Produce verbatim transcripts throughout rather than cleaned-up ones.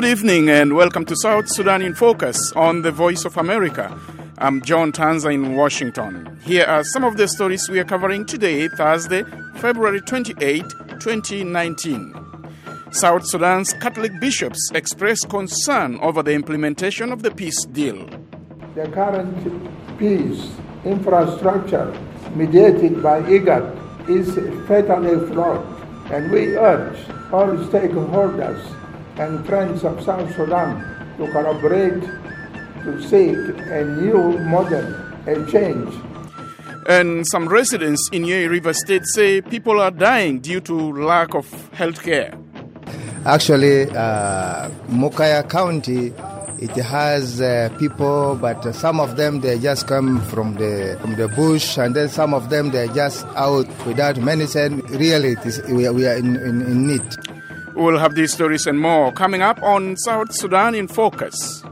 Good evening and welcome to South Sudan in Focus on the Voice of America. I'm John Tanza in Washington. Here are some of the stories we are covering today, Thursday, February twenty-eighth, twenty nineteen. South Sudan's Catholic bishops express concern over the implementation of the peace deal. The current peace infrastructure mediated by IGAD is fatally flawed, and we urge all stakeholders and friends of South Sudan to collaborate to seek a new model, a change. And some residents in Yei River State say people are dying due to lack of health care. Actually, uh, Mukaya County, it has uh, people, but some of them, they just come from the from the bush, and then some of them, they're just out without medicine. Really, it is, we are, we are in, in, in need. We'll have these stories and more coming up on South Sudan in Focus.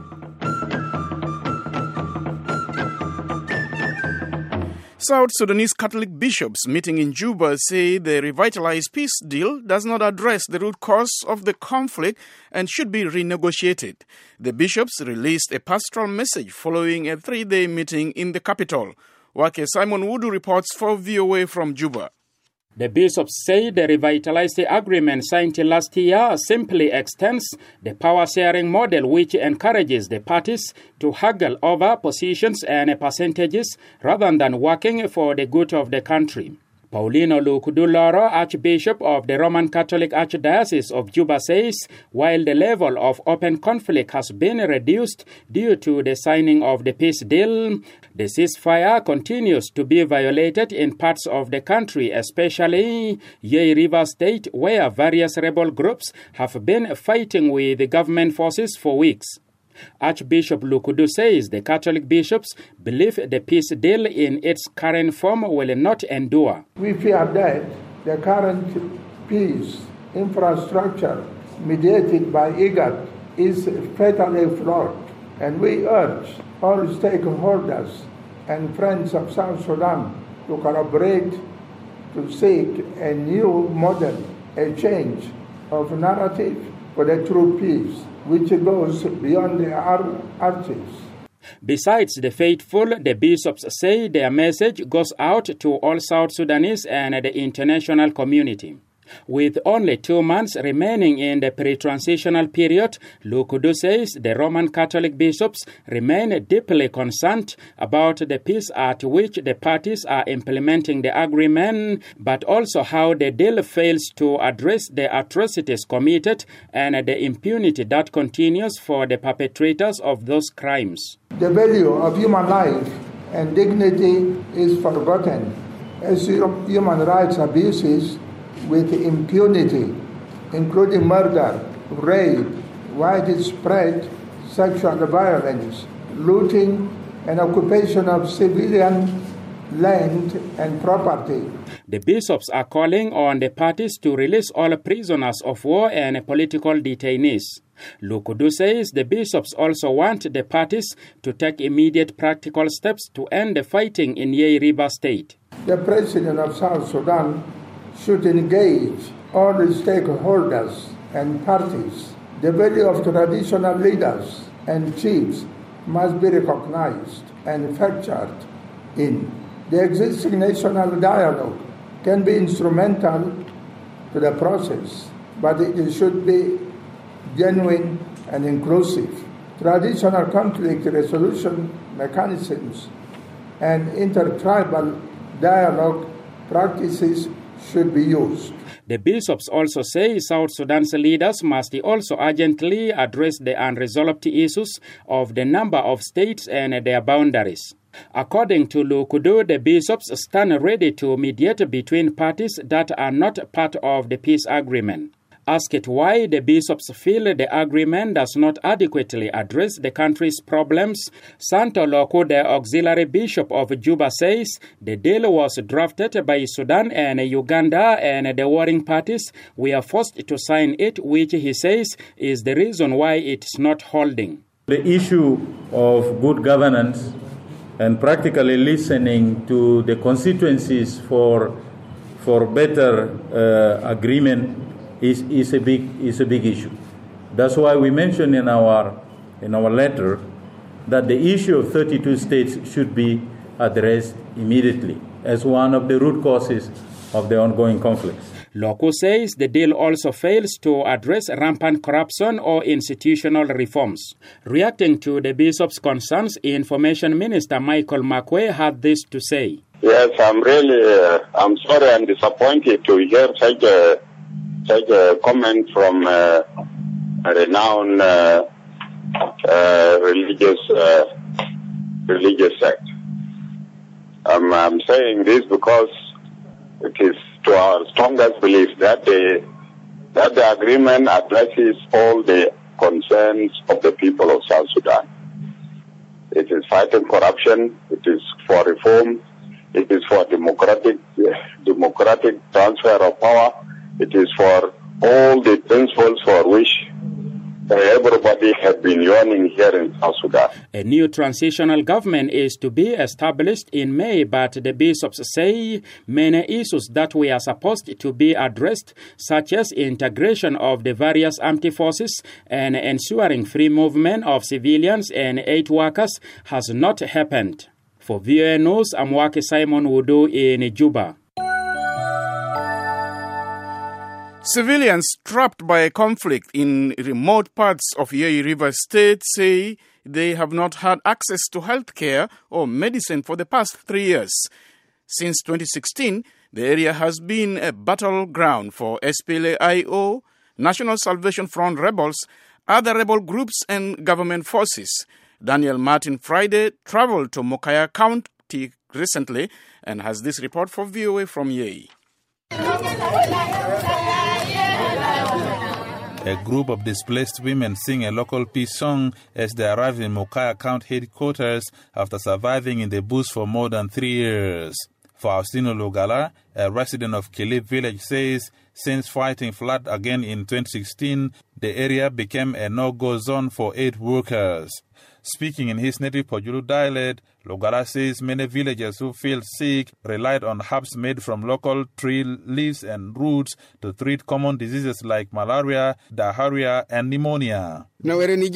South Sudanese Catholic bishops meeting in Juba say the revitalized peace deal does not address the root cause of the conflict and should be renegotiated. The bishops released a pastoral message following a three-day meeting in the capital. Wake Simon Wudu reports for V O A from Juba. The bishops say the revitalized agreement signed last year simply extends the power-sharing model which encourages the parties to haggle over positions and percentages rather than working for the good of the country. Paulino Lukuduloro, Archbishop of the Roman Catholic Archdiocese of Juba, says while the level of open conflict has been reduced due to the signing of the peace deal, the ceasefire continues to be violated in parts of the country, especially Yei River State, where various rebel groups have been fighting with the government forces for weeks. Archbishop Lukudu says the Catholic bishops believe the peace deal in its current form will not endure. We fear that the current peace infrastructure mediated by IGAD is fatally flawed, and we urge all stakeholders and friends of South Sudan to collaborate to seek a new model, a change of narrative for the true peace, which goes beyond the arches. Besides the faithful, the bishops say their message goes out to all South Sudanese and the international community. With only two months remaining in the pre-transitional period, Lukudu says the Roman Catholic bishops remain deeply concerned about the pace at which the parties are implementing the agreement, but also how the deal fails to address the atrocities committed and the impunity that continues for the perpetrators of those crimes. The value of human life and dignity is forgotten as human rights abuses with impunity, including murder, rape, widespread sexual violence, looting, and occupation of civilian land and property. The bishops are calling on the parties to release all prisoners of war and political detainees. Lukudu says the bishops also want the parties to take immediate practical steps to end the fighting in Yei River State. The President of South Sudan should engage all the stakeholders and parties. The value of traditional leaders and chiefs must be recognized and factored in. The existing national dialogue can be instrumental to the process, but it should be genuine and inclusive. Traditional conflict resolution mechanisms and intertribal dialogue practices should be used. The bishops also say South Sudan's leaders must also urgently address the unresolved issues of the number of states and their boundaries. According to Lukudu, the bishops stand ready to mediate between parties that are not part of the peace agreement. Asked why the bishops feel the agreement does not adequately address the country's problems, Santo Loku, the auxiliary bishop of Juba, says the deal was drafted by Sudan and Uganda, and the warring parties were forced to sign it, which he says is the reason why it's not holding. The issue of good governance and practically listening to the constituencies for for better uh, agreement is, is a big is a big issue. That's why we mentioned in our in our letter that the issue of thirty-two states should be addressed immediately as one of the root causes of the ongoing conflicts. Loku says the deal also fails to address rampant corruption or institutional reforms. Reacting to the bishop's concerns, Information Minister Michael Makwe had this to say. Yes, I'm really, uh, I'm sorry and disappointed to hear such a, such a comment from uh, a renowned uh, uh, religious, uh, religious sect. Um, I'm saying this because it is to our strongest belief that the, that the agreement addresses all the concerns of the people of South Sudan. It is fighting corruption, it is for reform, it is for democratic, democratic transfer of power, it is for all the principles for which everybody has been yearning here in South Sudan. A new transitional government is to be established in May, but the bishops say many issues that were supposed to be addressed, such as integration of the various armed forces and ensuring free movement of civilians and aid workers, has not happened. For V O A News, I'm Waki Simon Wudu in Juba. Civilians trapped by a conflict in remote parts of Yei River State say they have not had access to health care or medicine for the past three years. Since twenty sixteen, the area has been a battleground for S P L A I O, National Salvation Front rebels, other rebel groups and government forces. Daniel Martin Friday traveled to Mokaya County recently and has this report for V O A from Yei. A group of displaced women sing a local peace song as they arrive in Mokaya County headquarters after surviving in the bush for more than three years. Faustino Lugala, a resident of Kilip village, says since fighting flood again in twenty sixteen, the area became a no-go zone for aid workers. Speaking in his native Pojulu dialect, Lugala says many villagers who feel sick relied on herbs made from local tree leaves and roots to treat common diseases like malaria, diarrhea, and pneumonia. I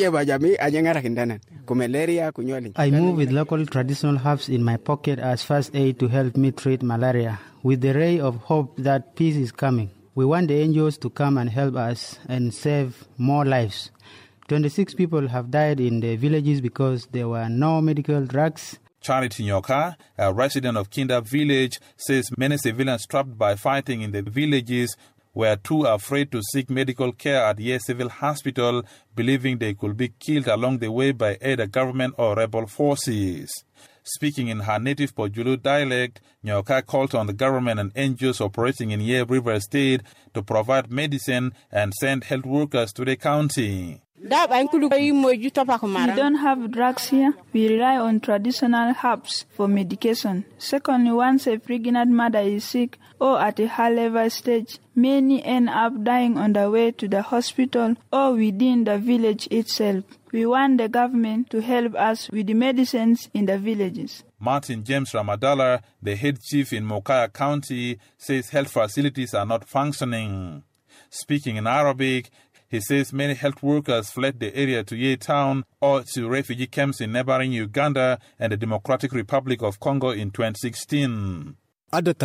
move with local traditional herbs in my pocket as first aid to help me treat malaria, with the ray of hope that peace is coming. We want the N G Os to come and help us and save more lives. twenty-six people have died in the villages because there were no medical drugs. Charity Nyoka, a resident of Kinda village, says many civilians trapped by fighting in the villages were too afraid to seek medical care at Yei Civil Hospital, believing they could be killed along the way by either government or rebel forces. Speaking in her native Pojulu dialect, Nyoka called on the government and N G Os operating in Yei River State to provide medicine and send health workers to the county. We don't have drugs here. We rely on traditional herbs for medication. Secondly, once a pregnant mother is sick or at a high-level stage, many end up dying on the way to the hospital or within the village itself. We want the government to help us with the medicines in the villages. Martin James Ramadala, the head chief in Mokaya County, says health facilities are not functioning. Speaking in Arabic, he says many health workers fled the area to Yei Town or to refugee camps in neighboring Uganda and the Democratic Republic of Congo in twenty sixteen. The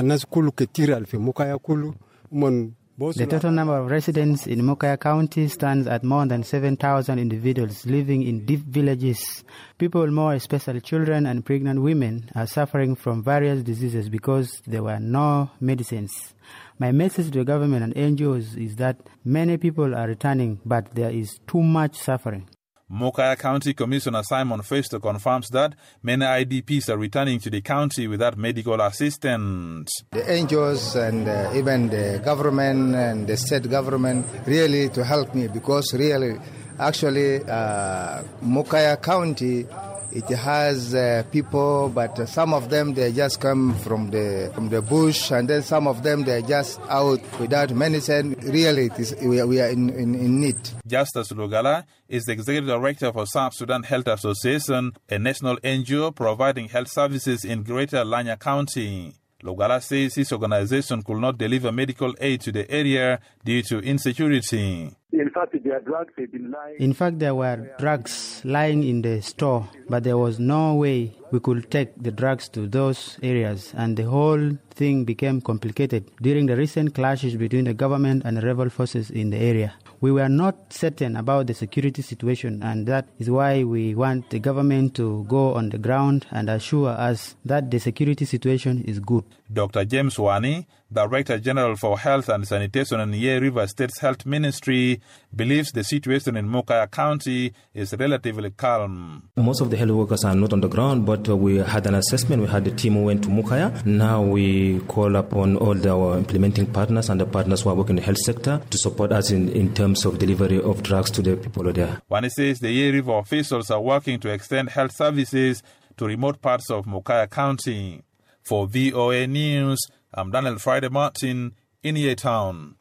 total number of residents in Mokaya County stands at more than seven thousand individuals living in deep villages. People, more especially children and pregnant women, are suffering from various diseases because there were no medicines. My message to the government and N G Os is that many people are returning, but there is too much suffering. Mokaya County Commissioner Simon Festo confirms that many I D Ps are returning to the county without medical assistance. The N G Os and uh, even the government and the state government really to help me, because really, actually, uh, Mokaya County, it has uh, people, but uh, some of them they just come from the from the bush, and then some of them they're just out without medicine. Really, it is, we are, we are in, in, in need. Justus Lugala is the executive director for South Sudan Health Association, a national N G O providing health services in Greater Lanya County. Lugala says his organization could not deliver medical aid to the area due to insecurity. In fact, there are drugs they've been lying. In fact, there were drugs lying in the store, but there was no way we could take the drugs to those areas, and the whole thing became complicated during the recent clashes between the government and the rebel forces in the area. We were not certain about the security situation, and that is why we want the government to go on the ground and assure us that the security situation is good. Doctor James Wani, Director General for Health and Sanitation in Yei River State's Health Ministry, believes the situation in Mokaya County is relatively calm. Most of the health workers are not on the ground, but we had an assessment. We had a team who went to Mokaya. Now we call upon all our implementing partners and the partners who are working in the health sector to support us in, in terms of delivery of drugs to the people there. Wani says the Yei River officials are working to extend health services to remote parts of Mokaya County. For V O A News, I'm Daniel Friday Martin in Yei Town.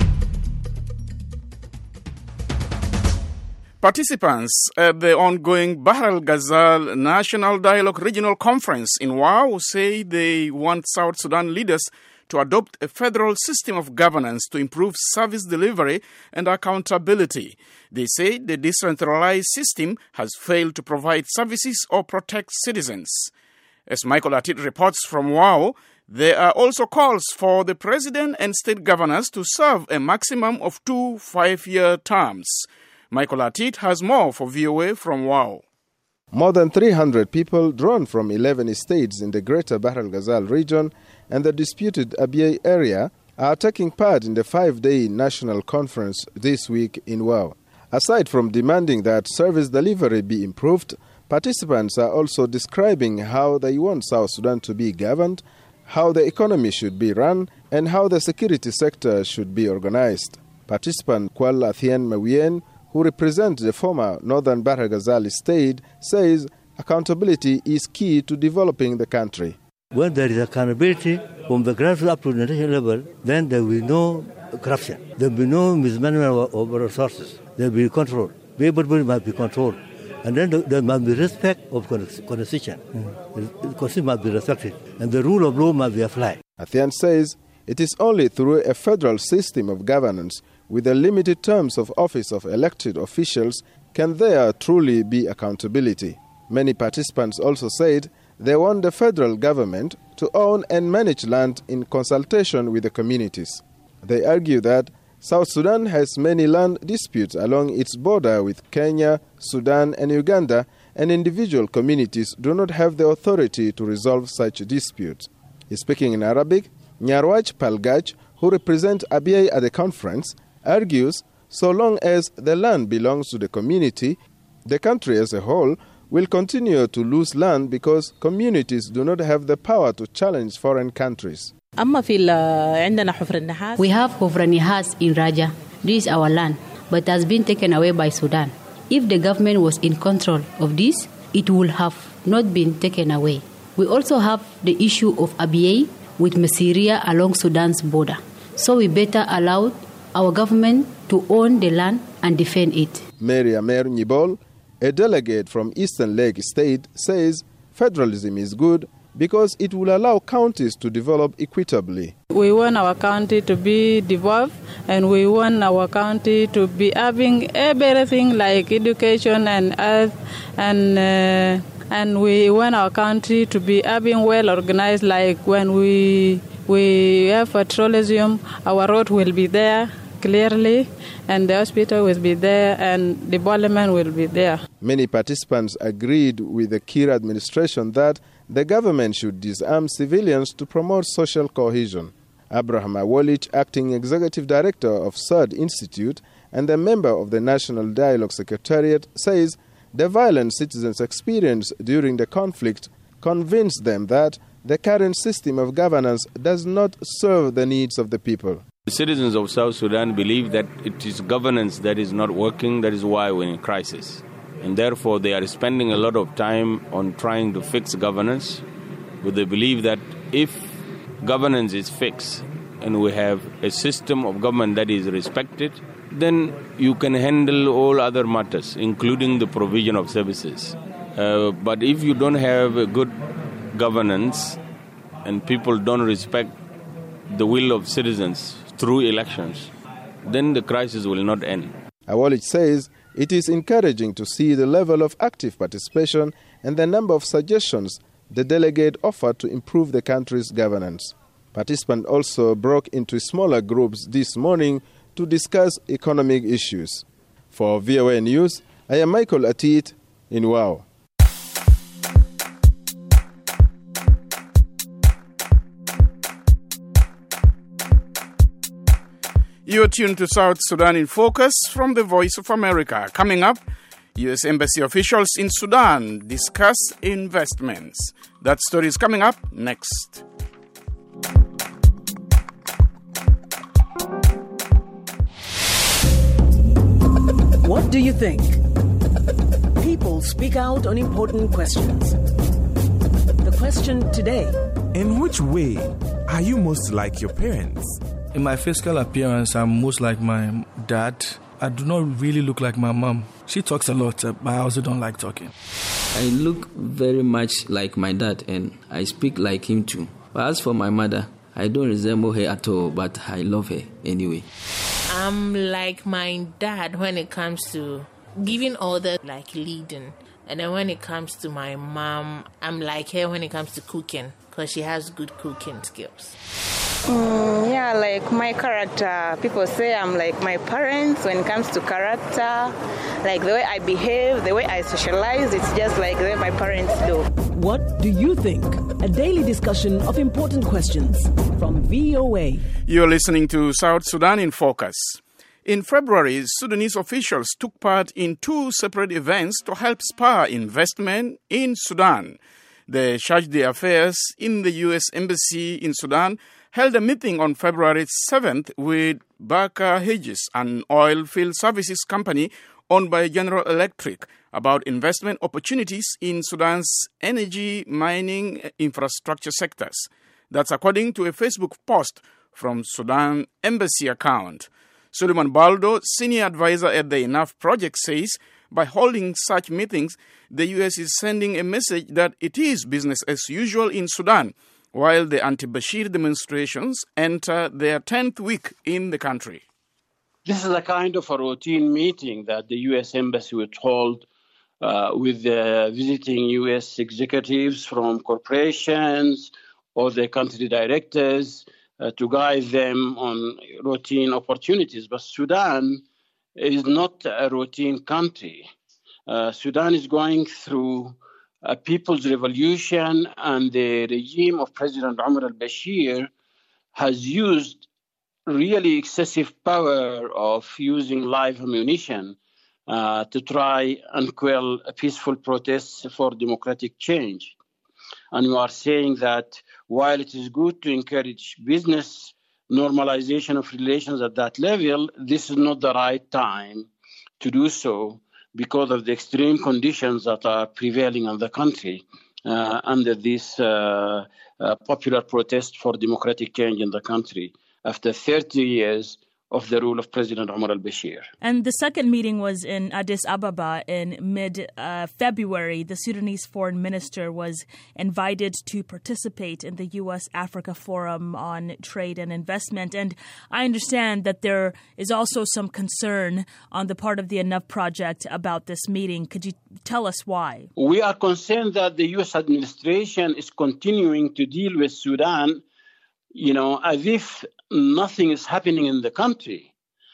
Participants at the ongoing Bahr el Ghazal National Dialogue Regional Conference in Wau say they want South Sudan leaders to adopt a federal system of governance to improve service delivery and accountability. They say the decentralized system has failed to provide services or protect citizens. As Michael Atit reports from Wau, there are also calls for the president and state governors to serve a maximum of two five-year terms. Michael Atit has more for V O A from Wau. More than three hundred people drawn from eleven states in the greater Bahr el Ghazal region and the disputed Abyei area are taking part in the five-day national conference this week in Wau. Aside from demanding that service delivery be improved, participants are also describing how they want South Sudan to be governed, how the economy should be run, and how the security sector should be organized. Participant Kwal Athien Mawien, who represents the former Northern Bahr el Ghazal state, says accountability is key to developing the country. When there is accountability from the grassroots up to the national level, then there will be no corruption. There will be no mismanagement of resources. There will be control. Everybody must be controlled. And then there must be respect of constitution. Mm. The constitution must be respected. And the rule of law must be applied. Athian says it is only through a federal system of governance with the limited terms of office of elected officials can there truly be accountability. Many participants also said they want the federal government to own and manage land in consultation with the communities. They argue that South Sudan has many land disputes along its border with Kenya, Sudan and Uganda, and individual communities do not have the authority to resolve such disputes. Speaking in Arabic, Nyarwaj Palgaj, who represents Abyei at the conference, argues so long as the land belongs to the community, the country as a whole will continue to lose land because communities do not have the power to challenge foreign countries. We have Hofra Nihas in Raja. This is our land, but it has been taken away by Sudan. If the government was in control of this, it would have not been taken away. We also have the issue of Abyei with Masiria along Sudan's border. So we better allow our government to own the land and defend it. Mary Amer Nibol, a delegate from Eastern Lake State, says federalism is good because it will allow counties to develop equitably. We want our county to be developed, and we want our county to be having everything like education and health, and uh, and we want our country to be having well organized. Like when we we have petroleum, our road will be there clearly, and the hospital will be there, and development will be there. Many participants agreed with the Kir administration that the government should disarm civilians to promote social cohesion. Abraham Awolich, acting executive director of S U D Institute and a member of the National Dialogue Secretariat, says the violent citizens experienced during the conflict convinced them that the current system of governance does not serve the needs of the people. The citizens of South Sudan believe that it is governance that is not working. That is why we're in crisis. And therefore, they are spending a lot of time on trying to fix governance, with the belief that if governance is fixed and we have a system of government that is respected, then you can handle all other matters, including the provision of services. Uh, but if you don't have a good governance, and people don't respect the will of citizens through elections, then the crisis will not end. Awolij says it is encouraging to see the level of active participation and the number of suggestions the delegate offered to improve the country's governance. Participants also broke into smaller groups this morning to discuss economic issues. For V O A News, I am Michael Atit in Wau. You're tuned to South Sudan in Focus from the Voice of America. Coming up, U S Embassy officials in Sudan discuss investments. That story is coming up next. What do you think? People speak out on important questions. The question today: in which way are you most like your parents? In my physical appearance, I'm most like my dad. I do not really look like my mom. She talks a lot, but I also don't like talking. I look very much like my dad, and I speak like him too. But as for my mother, I don't resemble her at all, but I love her anyway. I'm like my dad when it comes to giving orders, like leading. And then when it comes to my mom, I'm like her when it comes to cooking, because she has good cooking skills. Mm, yeah, like my character. People say I'm like my parents when it comes to character. Like the way I behave, the way I socialize, it's just like the way my parents do. What do you think? A daily discussion of important questions from V O A. You're listening to South Sudan in Focus. In February, Sudanese officials took part in two separate events to help spur investment in Sudan. The Charge d'Affaires in the U S Embassy in Sudan held a meeting on February seventh with Baker Hughes, an oil field services company owned by General Electric, about investment opportunities in Sudan's energy, mining, infrastructure sectors. That's according to a Facebook post from Sudan Embassy account. Suleiman Baldo, senior advisor at the Enough Project, says by holding such meetings, the U S is sending a message that it is business as usual in Sudan, while the anti-Bashir demonstrations enter their tenth week in the country. This is a kind of a routine meeting that the U S Embassy would hold uh, with the visiting U S executives from corporations or the country directors uh, to guide them on routine opportunities. But Sudan is not a routine country. Uh, Sudan is going through a people's revolution, and the regime of President Omar al-Bashir has used really excessive power of using live ammunition uh, to try and quell peaceful protests for democratic change. And we are saying that while it is good to encourage business normalization of relations at that level, this is not the right time to do so because of the extreme conditions that are prevailing in the country uh, under this uh, uh, popular protest for democratic change in the country after thirty years of the rule of President Omar al-Bashir. And the second meeting was in Addis Ababa in mid-February. Uh, the Sudanese foreign minister was invited to participate in the U S Africa Forum on Trade and Investment. And I understand that there is also some concern on the part of the Enough Project about this meeting. Could you tell us why? We are concerned that the U S administration is continuing to deal with Sudan, you know, as if nothing is happening in the country.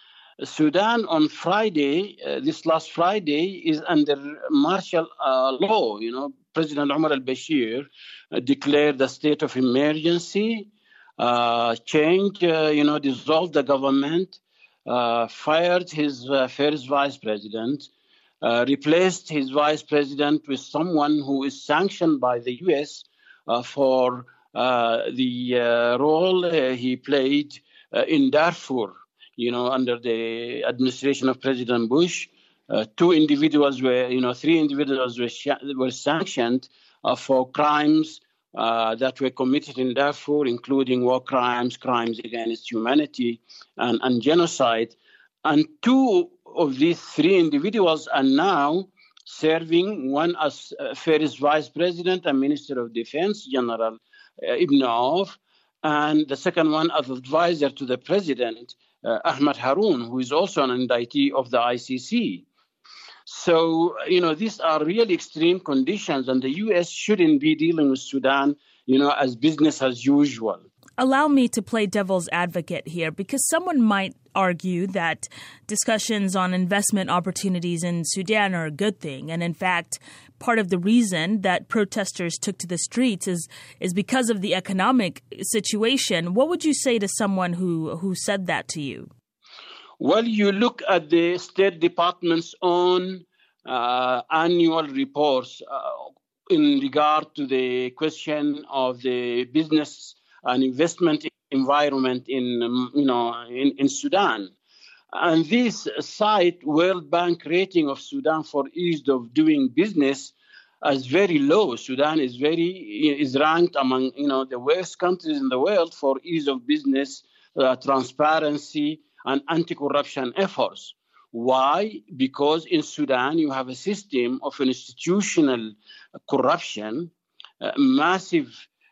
Sudan on Friday, uh, this last Friday, is under martial uh, law. You know, President Omar al-Bashir uh, declared a state of emergency, uh, changed, uh, you know, dissolved the government, uh, fired his uh, first vice president, uh, replaced his vice president with someone who is sanctioned by the U S uh, for Uh, the uh, role uh, he played uh, in Darfur, you know, under the administration of President Bush. Uh, two individuals were, you know, three individuals were, sh- were sanctioned uh, for crimes uh, that were committed in Darfur, including war crimes, crimes against humanity, and, and genocide. And two of these three individuals are now serving, one as uh, first Vice President and Minister of Defense, General uh, Ibn Auf, and the second one as advisor to the President, uh, Ahmad Haroun, who is also an indictee of the I C C. So, you know, these are really extreme conditions, and the U S shouldn't be dealing with Sudan, you know, as business as usual. Allow me to play devil's advocate here, because someone might argue that discussions on investment opportunities in Sudan are a good thing. And in fact, part of the reason that protesters took to the streets is is because of the economic situation. What would you say to someone who, who said that to you? Well, you look at the State Department's own uh, annual reports uh, in regard to the question of the business and investment environment in, um, you know, in, in Sudan. And this cite World Bank rating of Sudan for ease of doing business as very low. Sudan is very is ranked among, you know, the worst countries in the world for ease of business, uh, transparency, and anti-corruption efforts. Why? Because in Sudan you have a system of institutional corruption, uh, massive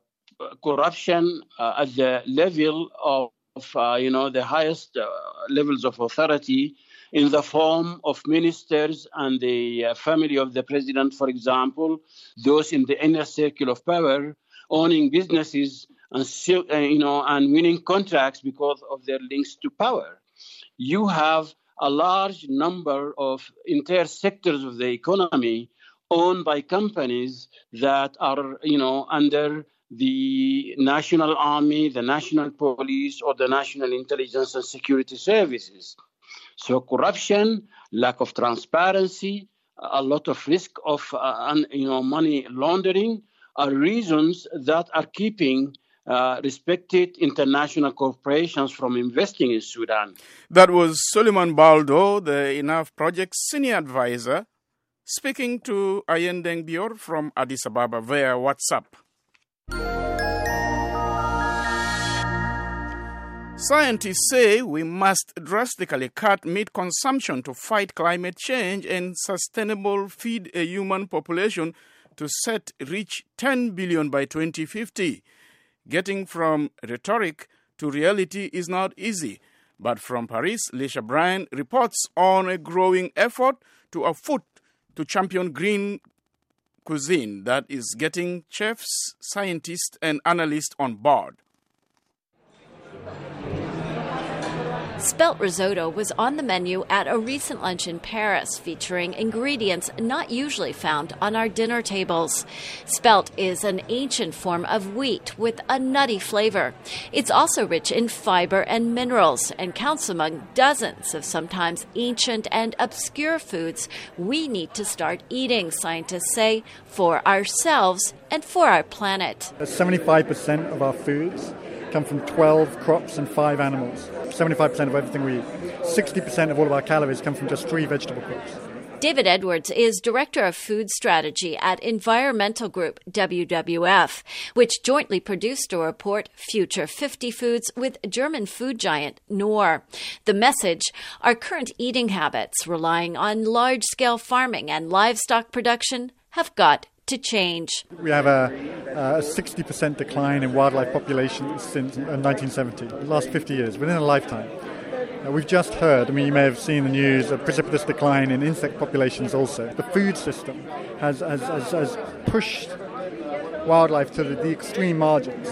corruption uh, at the level of, of uh, you know, the highest uh, levels of authority in the form of ministers and the uh, family of the president, for example, those in the inner circle of power, owning businesses and, uh, you know, and winning contracts because of their links to power. You have a large number of entire sectors of the economy owned by companies that are, you know, under the national army, the national police, or the national intelligence and security services. So corruption, lack of transparency, a lot of risk of uh, you know, money laundering are reasons that are keeping uh, respected international corporations from investing in Sudan. That was Suleiman Baldo, the Enough Project senior advisor, speaking to Ayendeng Bior from Addis Ababa via WhatsApp. Scientists say we must drastically cut meat consumption to fight climate change and sustainable feed a human population to set reach ten billion by twenty fifty. Getting from rhetoric to reality is not easy, but from Paris, Lisha Bryan reports on a growing effort to afoot to champion green cuisine that is getting chefs, scientists, and analysts on board. Spelt risotto was on the menu at a recent lunch in Paris, featuring ingredients not usually found on our dinner tables. Spelt is an ancient form of wheat with a nutty flavor. It's also rich in fiber and minerals and counts among dozens of sometimes ancient and obscure foods we need to start eating, scientists say, for ourselves and for our planet. seventy-five percent of our foods come from twelve crops and five animals. seventy-five percent of everything we eat. sixty percent of all of our calories come from just three vegetable crops. David Edwards is Director of Food Strategy at environmental group W W F, which jointly produced a report, Future fifty Foods, with German food giant Knorr. The message, our current eating habits relying on large-scale farming and livestock production have got to change. We have a, a sixty percent decline in wildlife populations since nineteen seventy, the last fifty years, within a lifetime. Uh, we've just heard, I mean, you may have seen the news, a precipitous decline in insect populations also. The food system has, has, has, has pushed wildlife to the, the extreme margins.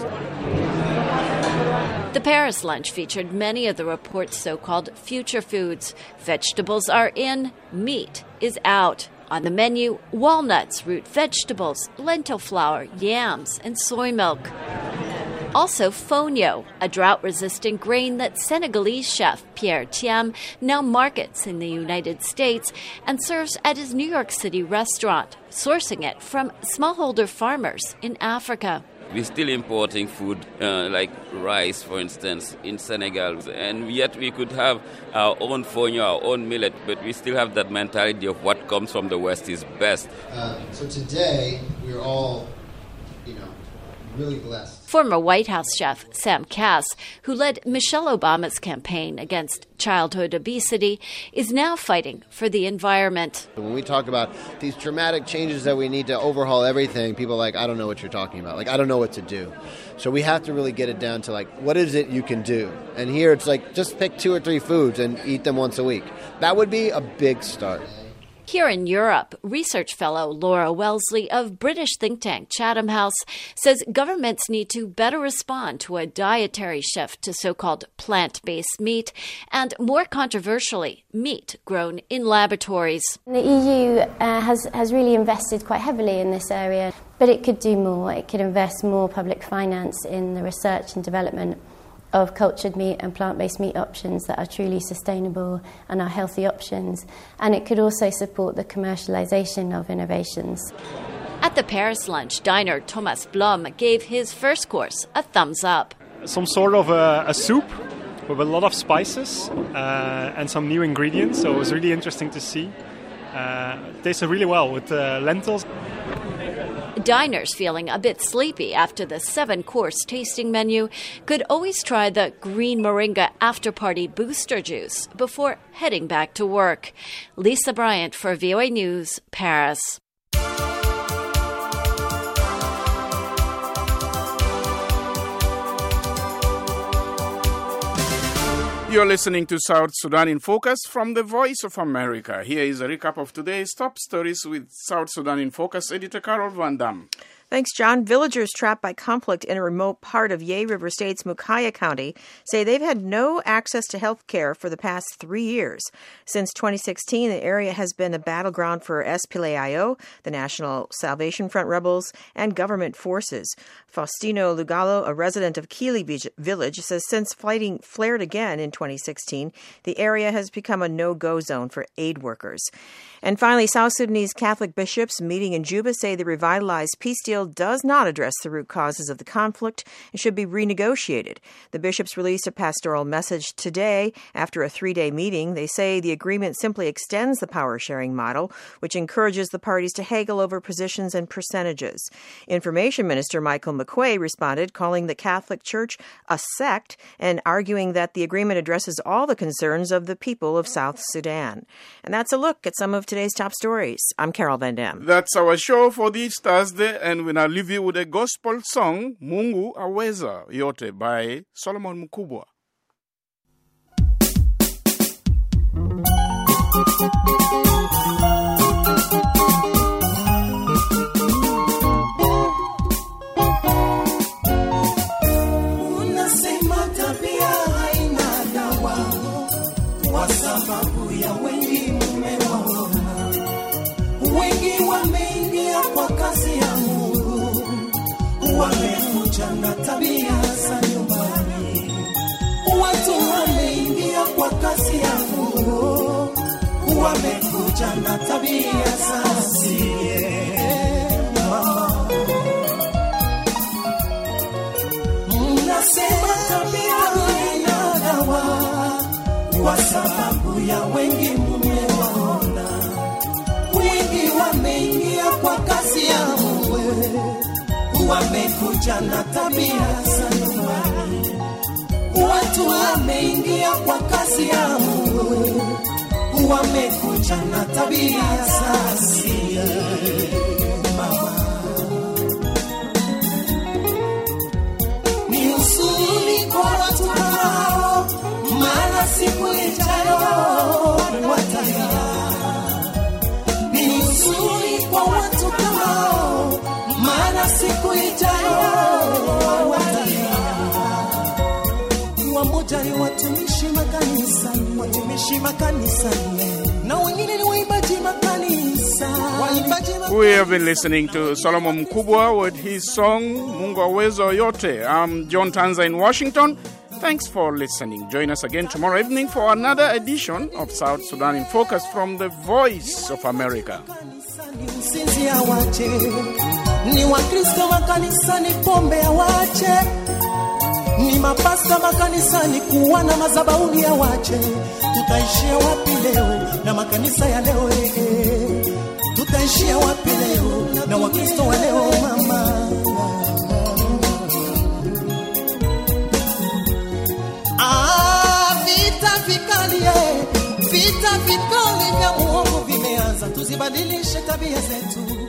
The Paris lunch featured many of the report's so-called future foods. Vegetables are in, meat is out. On the menu, walnuts, root vegetables, lentil flour, yams, and soy milk. Also, fonio, a drought-resistant grain that Senegalese chef Pierre Thiam now markets in the United States and serves at his New York City restaurant, sourcing it from smallholder farmers in Africa. We're still importing food uh, like rice, for instance, in Senegal. And yet we could have our own fonio, our own millet, but we still have that mentality of what comes from the West is best. Uh, so today, we're all, you know, really blessed. Former White House chef Sam Kass, who led Michelle Obama's campaign against childhood obesity, is now fighting for the environment. When we talk about these dramatic changes that we need to overhaul everything, people are like, I don't know what you're talking about. Like, I don't know what to do. So we have to really get it down to, like, what is it you can do? And here it's like, just pick two or three foods and eat them once a week. That would be a big start. Here in Europe, research fellow Laura Wellesley of British think tank Chatham House says governments need to better respond to a dietary shift to so-called plant-based meat and, more controversially, meat grown in laboratories. The E U uh, has, has really invested quite heavily in this area, but it could do more. It could invest more public finance in the research and development of cultured meat and plant-based meat options that are truly sustainable and are healthy options. And it could also support the commercialization of innovations. At the Paris lunch, diner Thomas Blom gave his first course a thumbs up. Some sort of a, a soup with a lot of spices uh, and some new ingredients, so it was really interesting to see. Uh, it tasted really well with uh, lentils. Diners feeling a bit sleepy after the seven-course tasting menu could always try the green moringa after-party booster juice before heading back to work. Lisa Bryant for V O A News, Paris. You're listening to South Sudan in Focus from the Voice of America. Here is a recap of today's top stories with South Sudan in Focus editor Carol Van Dam. Thanks, John. Villagers trapped by conflict in a remote part of Yei River State's Mukaya County say they've had no access to health care for the past three years. Since twenty sixteen, the area has been a battleground for S P L A I O, the National Salvation Front rebels, and government forces. Faustino Lugalo, a resident of Kili Village, says since fighting flared again in twenty sixteen, the area has become a no-go zone for aid workers. And finally, South Sudanese Catholic bishops meeting in Juba say the revitalized peace deal does not address the root causes of the conflict and should be renegotiated. The bishops released a pastoral message today after a three-day meeting. They say the agreement simply extends the power-sharing model, which encourages the parties to haggle over positions and percentages. Information Minister Michael McQuay responded, calling the Catholic Church a sect and arguing that the agreement addresses all the concerns of the people of South Sudan. And that's a look at some of today's top stories. I'm Carol Van Dam. That's our show for this Thursday, and we now leave you with a gospel song, Mungu Aweza Yote by Solomon Mkubwa. Unasema tabia haina dawa kwa sababu ya wengi mumewaona. Wengi wameingia kwa kazi ya Mungu, wamekuja na tabia za nyumbani. Watu wameingia kwa kazi ya Mungu, wamekuja na tabia za asili. Mama, mnasema tabia haina dawa kwa sababu ya wengi mumewaona. Wengi wameingia kwa kazi ya Mungu, wamekuja na tabia za nyumbani. Watu wameingia kwa kazi ya Mungu, wamekuja na tabia za asili. Mama, ni usuni kwa watu hao, maana siku ijayo wataya. Ni usuni kwa watu hao, maana siku ijayo wataya. Wamoja ni watumishi makanisani, watumishi makanisani, na wengine ni waimbaji makanisa. We have been listening to Solomon Mkubwa with his song Mungu Aweza Yote. I'm John Tanza in Washington. Thanks for listening. Join us again tomorrow evening for another edition of South Sudan in Focus from the Voice of America. Usinzi awache, ni Wakristo makanisani pombe awache, ni mapasta makanisani kuwa na mazabauni awache. Tutaishia wapi leo na makanisa ya leo eh? Tutaishia wapi leo na Wakristo wa leo mama? Vita vikali vya muongo vimeanza, tuzibadilishe tabia zetu.